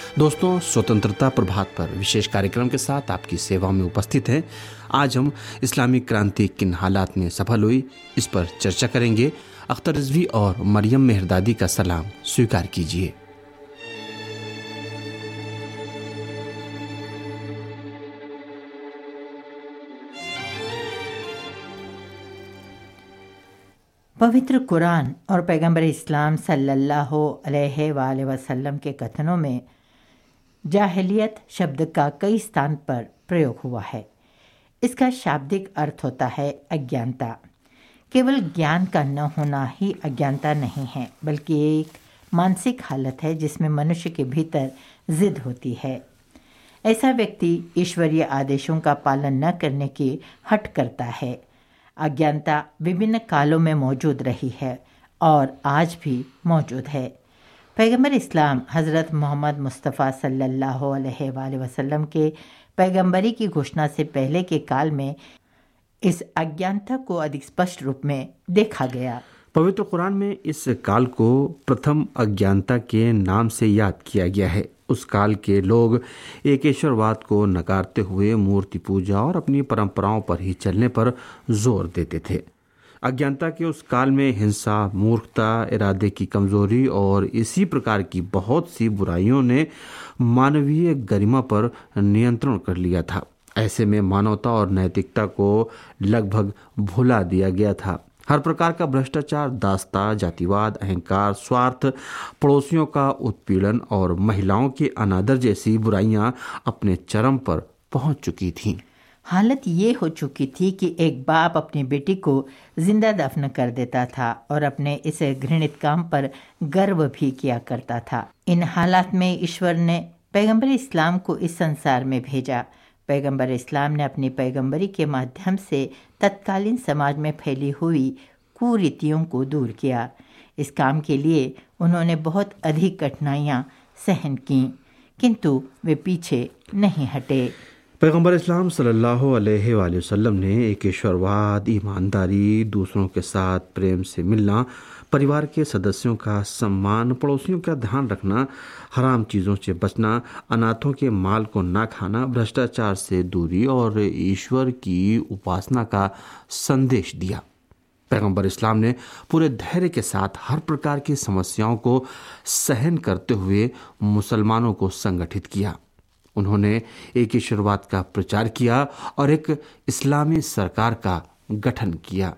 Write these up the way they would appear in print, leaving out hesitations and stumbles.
दोस्तों, स्वतंत्रता प्रभात पर विशेष कार्यक्रम के साथ आपकी सेवा में उपस्थित हैं। आज हम इस्लामिक क्रांति किन हालात में सफल हुई, इस पर चर्चा करेंगे। अख्तर रिजवी और मरियम मेहरदादी का सलाम स्वीकार कीजिए। पवित्र कुरान और पैगंबर इस्लाम सल्लल्लाहु अलैहि वसल्लम के कथनों में जाहिलियत शब्द का कई स्थान पर प्रयोग हुआ है। इसका शाब्दिक अर्थ होता है अज्ञानता। केवल ज्ञान का न होना ही अज्ञानता नहीं है, बल्कि एक मानसिक हालत है जिसमें मनुष्य के भीतर जिद होती है। ऐसा व्यक्ति ईश्वरीय आदेशों का पालन न करने की हट करता है। अज्ञानता विभिन्न कालों में मौजूद रही है और आज भी मौजूद है। पैगंबर इस्लाम हज़रत मोहम्मद मुस्तफ़ा सल्लल्लाहु अलैहि वसल्लम के पैगंबरी की घोषणा से पहले के काल में इस अज्ञानता को अधिक स्पष्ट रूप में देखा गया। पवित्र कुरान में इस काल को प्रथम अज्ञानता के नाम से याद किया गया है। उस काल के लोग एकेश्वरवाद को नकारते हुए मूर्ति पूजा और अपनी परंपराओं पर ही चलने पर जोर देते थे। अज्ञानता के उस काल में हिंसा, मूर्खता, इरादे की कमजोरी और इसी प्रकार की बहुत सी बुराइयों ने मानवीय गरिमा पर नियंत्रण कर लिया था। ऐसे में मानवता और नैतिकता को लगभग भुला दिया गया था। हर प्रकार का भ्रष्टाचार, दास्ता, जातिवाद, अहंकार, स्वार्थ, पड़ोसियों का उत्पीड़न और महिलाओं के अनादर जैसी बुराइयां अपने चरम पर पहुंच चुकी थीं। हालत ये हो चुकी थी कि एक बाप अपनी बेटी को जिंदा दफन कर देता था और अपने इस घृणित काम पर गर्व भी किया करता था। इन हालात में ईश्वर ने पैगंबर इस्लाम को इस संसार में भेजा। पैगंबर इस्लाम ने अपनी पैगंबरी के माध्यम से तत्कालीन समाज में फैली हुई कुरीतियों को दूर किया। इस काम के लिए उन्होंने बहुत अधिक कठिनाइयाँ सहन की, किंतु वे पीछे नहीं हटे। पैगंबर इस्लाम सल्लल्लाहु अलैहि वसल्लम ने एकेश्वरवाद, ईमानदारी, दूसरों के साथ प्रेम से मिलना, परिवार के सदस्यों का सम्मान, पड़ोसियों का ध्यान रखना, हराम चीज़ों से बचना, अनाथों के माल को ना खाना, भ्रष्टाचार से दूरी और ईश्वर की उपासना का संदेश दिया। पैगंबर इस्लाम ने पूरे धैर्य के साथ हर प्रकार की समस्याओं को सहन करते हुए मुसलमानों को संगठित किया। उन्होंने एकेश्वरवाद का प्रचार किया और एक इस्लामी सरकार का गठन किया।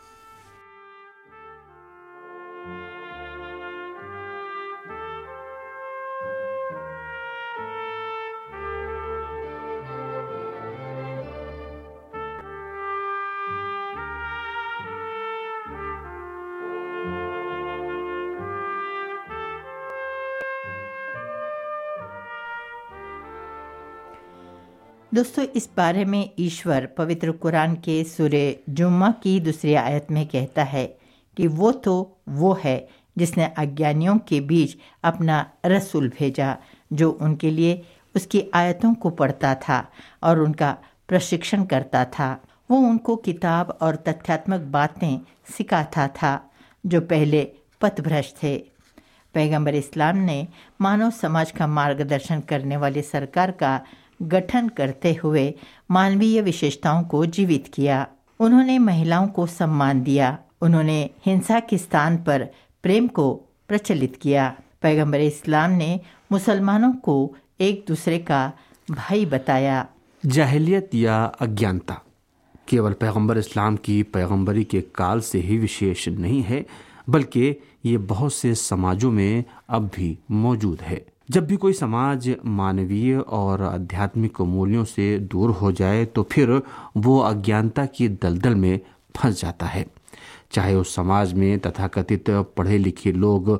दोस्तों, इस बारे में ईश्वर पवित्र कुरान के सूरे जुम्मा की दूसरी आयत में कहता है कि वो तो वो है जिसने अज्ञानियों के बीच अपना रसूल भेजा, जो उनके लिए उसकी आयतों को पढ़ता था और उनका प्रशिक्षण करता था। वो उनको किताब और तथ्यात्मक बातें सिखाता था जो पहले पथभ्रष्ट थे। पैगंबर इस्लाम ने मानव समाज का मार्गदर्शन करने वाली सरकार का गठन करते हुए मानवीय विशेषताओं को जीवित किया। उन्होंने महिलाओं को सम्मान दिया। उन्होंने हिंसा के स्थान पर प्रेम को प्रचलित किया। पैगंबर इस्लाम ने मुसलमानों को एक दूसरे का भाई बताया। जाहिलियत या अज्ञानता केवल पैगंबर इस्लाम की पैगंबरी के काल से ही विशेष नहीं है, बल्कि ये बहुत से समाजों में अब भी मौजूद है। जब भी कोई समाज मानवीय और आध्यात्मिक मूल्यों से दूर हो जाए तो फिर वो अज्ञानता की दलदल में फंस जाता है, चाहे उस समाज में तथाकथित पढ़े लिखे लोग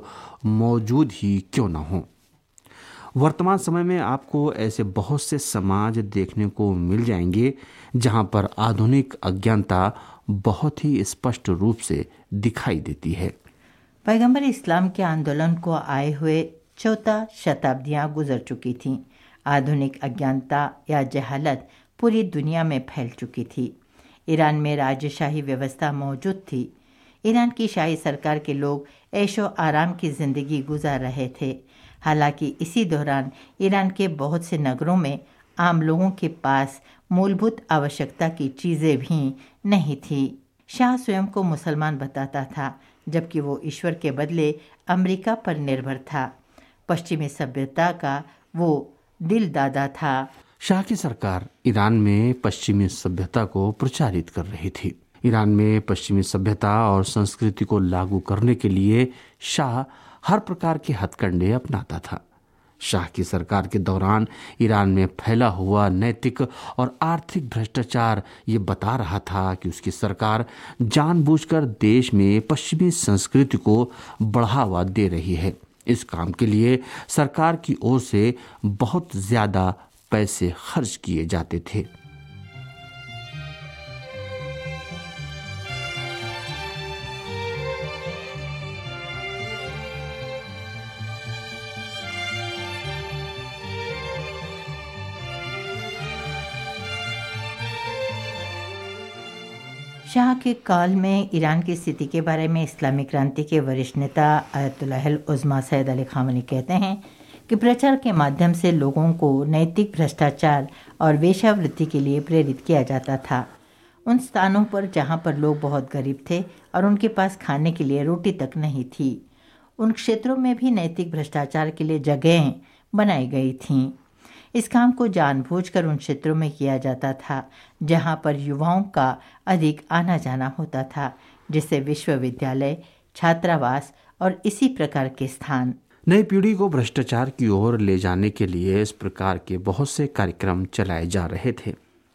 मौजूद ही क्यों न हों। वर्तमान समय में आपको ऐसे बहुत से समाज देखने को मिल जाएंगे जहां पर आधुनिक अज्ञानता बहुत ही स्पष्ट रूप से दिखाई देती है। पैगंबर इस्लाम के आंदोलन को आए हुए 14 शताब्दियां गुजर चुकी थीं। आधुनिक अज्ञानता या जहालत पूरी दुनिया में फैल चुकी थी। ईरान में राजशाही व्यवस्था मौजूद थी। ईरान की शाही सरकार के लोग ऐशो आराम की ज़िंदगी गुजार रहे थे। हालांकि इसी दौरान ईरान के बहुत से नगरों में आम लोगों के पास मूलभूत आवश्यकता की चीज़ें भी नहीं थी। शाह स्वयं को मुसलमान बताता था, जबकि वो ईश्वर के बदले अमेरिका पर निर्भर था। पश्चिमी सभ्यता का वो दिल दादा था। शाह की सरकार ईरान में पश्चिमी सभ्यता को प्रचारित कर रही थी। ईरान में पश्चिमी सभ्यता और संस्कृति को लागू करने के लिए शाह हर प्रकार के हथकंडे अपनाता था। शाह की सरकार के दौरान ईरान में फैला हुआ नैतिक और आर्थिक भ्रष्टाचार ये बता रहा था कि उसकी सरकार जानबूझकर देश में पश्चिमी संस्कृति को बढ़ावा दे रही है। इस काम के लिए सरकार की ओर से बहुत ज्यादा पैसे खर्च किए जाते थे। शाह के काल में ईरान की स्थिति के बारे में इस्लामी क्रांति के वरिष्ठ नेता Ayatollah Uzma Sayyid Ali Khamenei कहते हैं कि प्रचार के माध्यम से लोगों को नैतिक भ्रष्टाचार और वेश्यावृत्ति के लिए प्रेरित किया जाता था। उन स्थानों पर जहां पर लोग बहुत गरीब थे और उनके पास खाने के लिए रोटी तक नहीं थी, उन क्षेत्रों में भी नैतिक भ्रष्टाचार के लिए जगहें बनाई गई थीं। इस काम को जानबूझकर उन क्षेत्रों में किया जाता था जहां पर युवाओं का अधिक आना जाना होता था, जिससे विश्वविद्यालय, छात्रावास और इसी प्रकार के स्थान। नई पीढ़ी को भ्रष्टाचार की ओर ले जाने के लिए इस प्रकार के बहुत से कार्यक्रम चलाए जा रहे थे।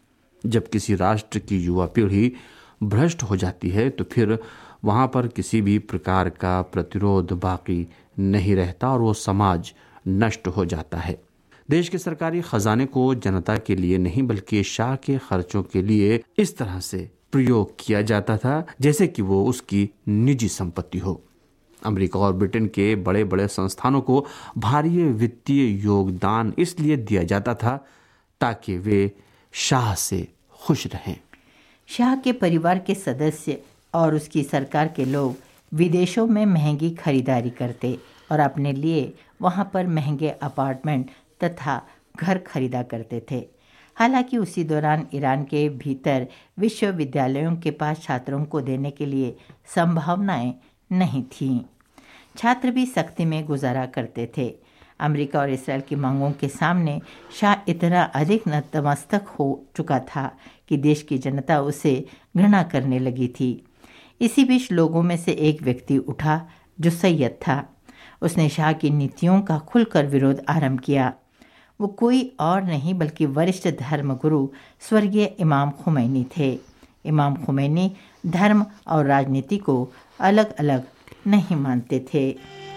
जब किसी राष्ट्र की युवा पीढ़ी भ्रष्ट हो जाती है तो फिर वहां पर किसी भी प्रकार का प्रतिरोध बाकी नहीं रहता और वो समाज नष्ट हो जाता है। देश के सरकारी खजाने को जनता के लिए नहीं बल्कि शाह के खर्चों के लिए इस तरह से प्रयोग किया जाता था जैसे कि वो उसकी निजी संपत्ति हो। अमेरिका और ब्रिटेन के बड़े बड़े संस्थानों को भारी वित्तीय योगदान इसलिए दिया जाता था ताकि वे शाह से खुश रहें। शाह के परिवार के सदस्य और उसकी सरकार के लोग विदेशों में महंगी खरीदारी करते और अपने लिए वहां पर महंगे अपार्टमेंट तथा घर खरीदा करते थे। हालांकि उसी दौरान ईरान के भीतर विश्वविद्यालयों के पास छात्रों को देने के लिए संभावनाएं नहीं थीं। छात्र भी सख्ती में गुजारा करते थे। अमेरिका और इसराइल की मांगों के सामने शाह इतना अधिक नतमस्तक हो चुका था कि देश की जनता उसे घृणा करने लगी थी। इसी बीच लोगों में से एक व्यक्ति उठा जो सैयद था। उसने शाह की नीतियों का खुलकर विरोध आरंभ किया। वो कोई और नहीं बल्कि वरिष्ठ धर्मगुरु स्वर्गीय इमाम खुमैनी थे। इमाम खुमैनी धर्म और राजनीति को अलग अलग नहीं मानते थे।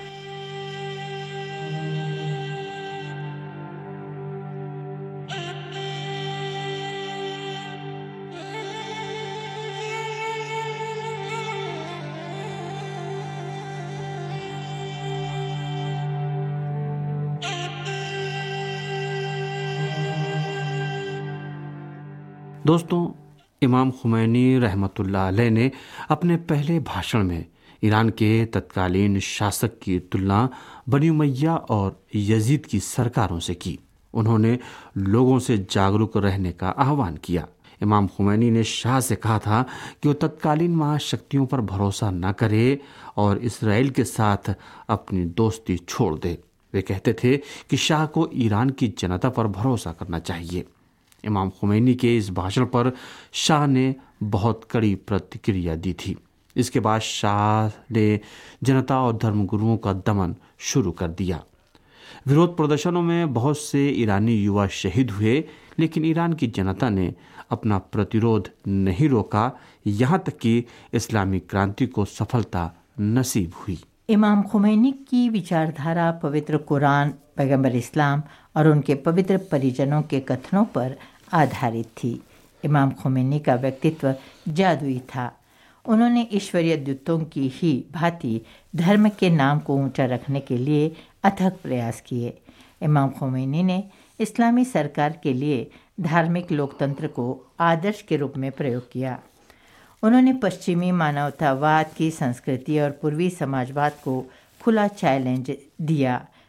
दोस्तों, इमाम खुमैनी रहमतुल्लाह अलैह ने अपने पहले भाषण में ईरान के तत्कालीन शासक की तुलना बनी उमैया और यजीद की सरकारों से की। उन्होंने लोगों से जागरूक रहने का आह्वान किया। इमाम खुमैनी ने शाह से कहा था कि वो तत्कालीन महाशक्तियों पर भरोसा न करे और इसराइल के साथ अपनी दोस्ती छोड़ दे। वे कहते थे कि शाह को ईरान की जनता पर भरोसा करना चाहिए। इमाम खुमैनी के इस भाषण पर शाह ने बहुत कड़ी प्रतिक्रिया दी थी। इसके बाद शाह ने जनता और धर्मगुरुओं का दमन शुरू कर दिया। विरोध प्रदर्शनों में बहुत से ईरानी युवा शहीद हुए, लेकिन ईरान की जनता ने अपना प्रतिरोध नहीं रोका, यहाँ तक कि इस्लामी क्रांति को सफलता नसीब हुई। इमाम खुमैनी की विचारधारा पवित्र कुरान, पैगंबर इस्लाम और उनके पवित्र परिजनों के कथनों पर आधारित थी। इमाम खुमैनी का व्यक्तित्व जादुई था। उन्होंने ईश्वरीय दूतों की ही भांति धर्म के नाम को ऊंचा रखने के लिए अथक प्रयास किए। इमाम खुमैनी ने इस्लामी सरकार के लिए धार्मिक लोकतंत्र को आदर्श के रूप में प्रयोग किया। उन्होंने पश्चिमी मानवतावाद की संस्कृति और पूर्वी समाजवाद को खुला चैलेंज दिया,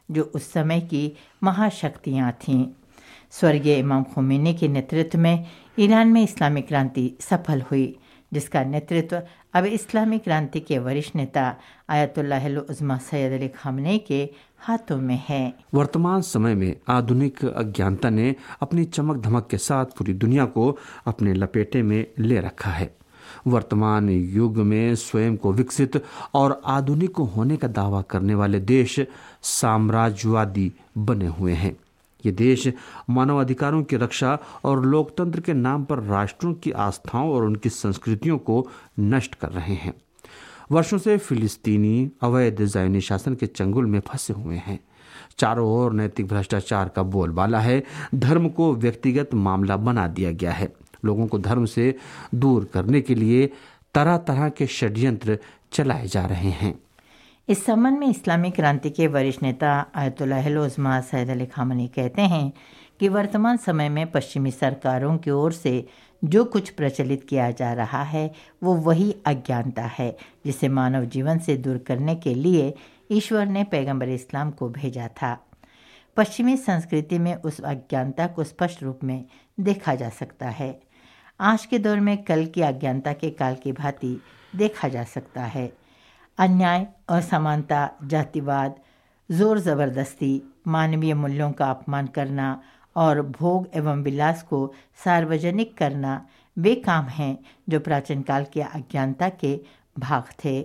जो उस समय की महाशक्तियाँ थीं। स्वर्गीय इमाम खोमेनी के नेतृत्व में ईरान में इस्लामी क्रांति सफल हुई, जिसका नेतृत्व अब इस्लामी क्रांति के वरिष्ठ नेता Ayatollah Uzma Sayyid Ali Khamenei के हाथों में है। वर्तमान समय में आधुनिक अज्ञानता ने अपनी चमक धमक के साथ पूरी दुनिया को अपने लपेटे में ले रखा है। वर्तमान युग में स्वयं को विकसित और आधुनिक होने का दावा करने वाले देश साम्राज्यवादी बने हुए हैं। ये देश मानव अधिकारों की रक्षा और लोकतंत्र के नाम पर राष्ट्रों की आस्थाओं और उनकी संस्कृतियों को नष्ट कर रहे हैं। वर्षों से फिलिस्तीनी अवैध ज़ायनी शासन के चंगुल में फंसे हुए हैं। चारों ओर नैतिक भ्रष्टाचार का बोलबाला है। धर्म को व्यक्तिगत मामला बना दिया गया है। लोगों को धर्म से दूर करने के लिए तरह तरह के षड्यंत्र चलाए जा रहे हैं। इस संबंध में इस्लामी क्रांति के वरिष्ठ नेता Ayatollah Uzma Sayyid Ali Khamenei कहते हैं कि वर्तमान समय में पश्चिमी सरकारों की ओर से जो कुछ प्रचलित किया जा रहा है वो वही अज्ञानता है जिसे मानव जीवन से दूर करने के लिए ईश्वर ने पैगंबर इस्लाम को भेजा था। पश्चिमी संस्कृति में उस अज्ञानता को स्पष्ट रूप में देखा जा सकता है। आज के दौर में कल की अज्ञानता के काल की भांति देखा जा सकता है। अन्याय, असमानता, जातिवाद, जोर ज़बरदस्ती, मानवीय मूल्यों का अपमान करना और भोग एवं विलास को सार्वजनिक करना वे काम हैं जो प्राचीन काल की अज्ञानता के भाग थे।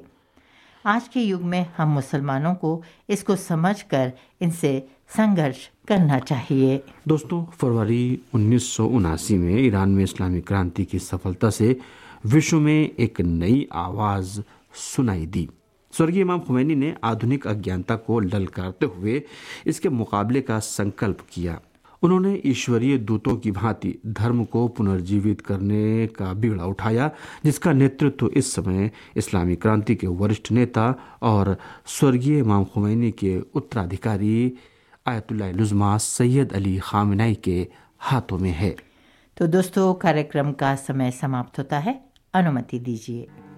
आज के युग में हम मुसलमानों को इसको समझकर इनसे संघर्ष करना चाहिए। दोस्तों, फरवरी 1979 में ईरान में इस्लामी क्रांति की सफलता से विश्व में एक नई आवाज़ सुनाई दी। स्वर्गीय इमाम खोमेनी ने आधुनिक अज्ञानता को ललकारते हुए इसके मुकाबले का संकल्प किया। उन्होंने ईश्वरीय दूतों की भांति धर्म को पुनर्जीवित करने का बीड़ा उठाया, जिसका नेतृत्व इस समय इस्लामी क्रांति के वरिष्ठ नेता और स्वर्गीय इमाम खोमेनी के उत्तराधिकारी Ayatollah Uzma Sayyid Ali Khamenei के हाथों में है। तो दोस्तों, कार्यक्रम का समय समाप्त होता है। अनुमति दीजिए।